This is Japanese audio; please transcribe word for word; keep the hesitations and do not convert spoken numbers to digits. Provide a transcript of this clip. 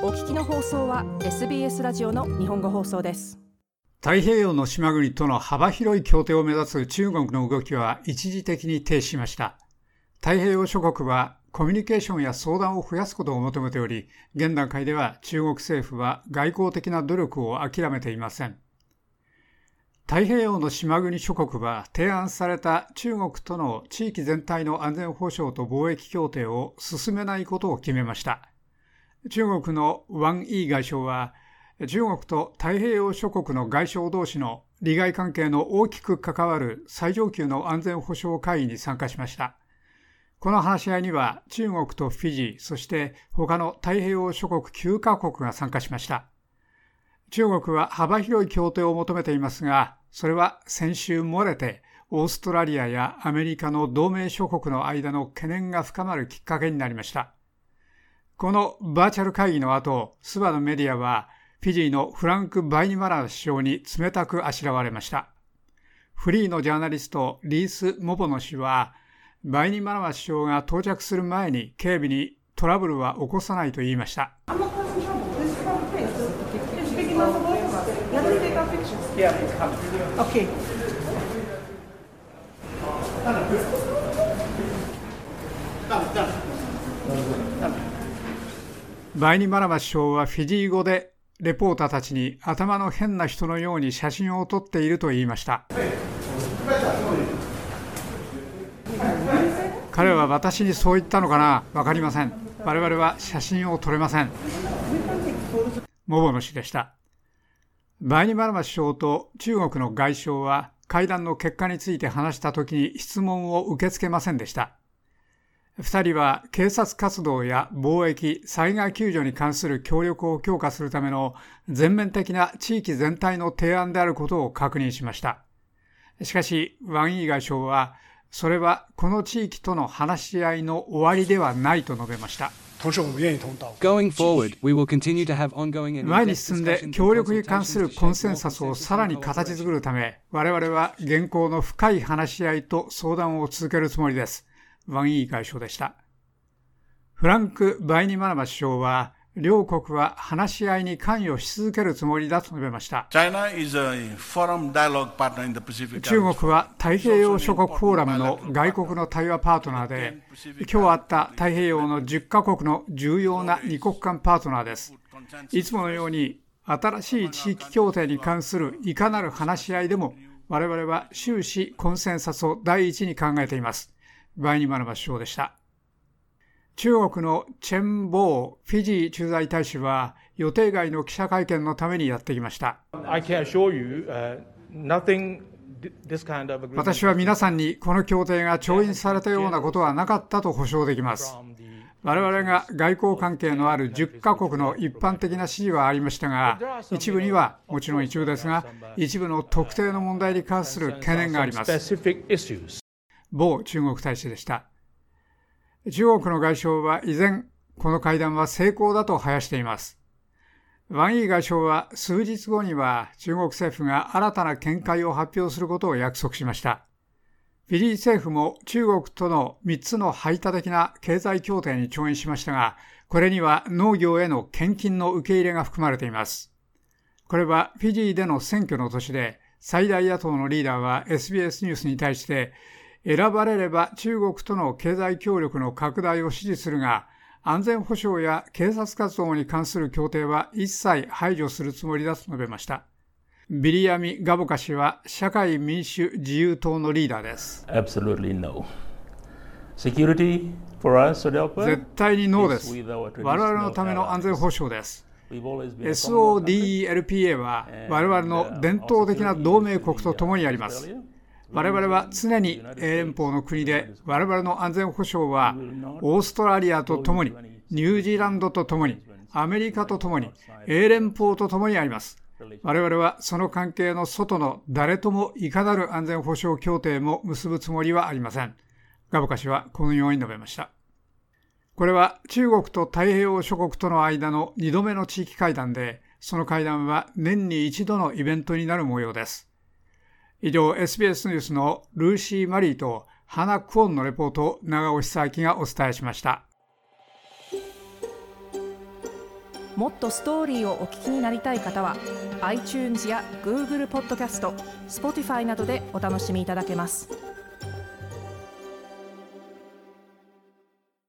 お聞きの放送は エスビーエス ラジオの日本語放送です。 太平洋の島国との幅広い協定を目指す中国の動きは一時的に停止しました。太平洋諸国はコミュニケーションや相談を増やすことを求めており、現段階では中国政府は外交的な努力を諦めていません。太平洋の島国諸国は提案された中国との地域全体の安全保障と貿易協定を進めないことを決めました。中国のワン・イー外相は、中国と太平洋諸国の外相同士の利害関係の大きく関わる最上級の安全保障会議に参加しました。この話し合いには中国とフィジー、そして他の太平洋諸国きゅうカ国が参加しました。中国は幅広い協定を求めていますが、それは先週漏れてオーストラリアやアメリカの同盟諸国の間の懸念が深まるきっかけになりました。このバーチャル会議の後、スバのメディアはフィジーのフランク・バイニマラ首相に冷たくあしらわれました。フリーのジャーナリストリース・モボノ氏は、バイニマラ首相が到着する前に警備にトラブルは起こさないと言いました。バイニマラマ首相はフィジー語でレポーターたちに頭の変な人のように写真を撮っていると言いました。彼は私にそう言ったのかな、わかりません。我々は写真を撮れません。モボノ氏でした。バイニマラマ首相と中国の外相は会談の結果について話したときに質問を受け付けませんでした。二人は警察活動や貿易、災害救助に関する協力を強化するための全面的な地域全体の提案であることを確認しました。しかし、ワン・イー外相は、それはこの地域との話し合いの終わりではないと述べました。前に進んで協力に関するコンセンサスをさらに形作るため、我々は現行の深い話し合いと相談を続けるつもりです。ワン・イー外相でした。フランク・バイニマラマ首相は、両国は話し合いに関与し続けるつもりだと述べました。中国は太平洋諸国フォーラムの外国の対話パートナーで、今日あった太平洋のじゅっカ国の重要な二国間パートナーです。いつものように新しい地域協定に関するいかなる話し合いでも、我々は終始コンセンサスを第一に考えています。バイニマラマ首相でした。中国のチェン・ボーフィジー駐在大使は予定外の記者会見のためにやってきました。私は皆さんにこの協定が調印されたようなことはなかったと保証できます。我々が外交関係のあるじゅっカ国の一般的な指示はありましたが、一部にはもちろん一部ですが、一部の特定の問題に関する懸念があります。某中国大使でした。中国の外相は依然、この会談は成功だと囃しています。ワン・イー外相は数日後には中国政府が新たな見解を発表することを約束しました。フィジー政府も中国とのみっつの排他的な経済協定に調印しましたが、これには農業への献金の受け入れが含まれています。これはフィジーでの選挙の年で、最大野党のリーダーは エスビーエス ニュースに対して、選ばれれば中国との経済協力の拡大を支持するが、安全保障や警察活動に関する協定は一切排除するつもりだと述べました。ビリヤミ・ガボカ氏は社会民主自由党のリーダーです。 Absolutely no. Security for us, 絶対にノーです。我々のための安全保障です。エスオーディーエルピーエー は我々の伝統的な同盟国と共にあります。我々は常に英連邦の国で、我々の安全保障はオーストラリアと共に、ニュージーランドと共に、アメリカと共に、英連邦と共にあります。我々はその関係の外の誰ともいかなる安全保障協定も結ぶつもりはありません。ガボカ氏はこのように述べました。これは中国と太平洋諸国との間のにどめの地域会談で、その会談は年に一度のイベントになる模様です。以上、エスビーエス ニュースのルーシー・マリーとハナ・クオンのレポートを長尾久明がお伝えしました。 もっとストーリーをお聞きになりたい方は iTunes や Google ポッドキャスト、Spotify などでお楽しみいただけます。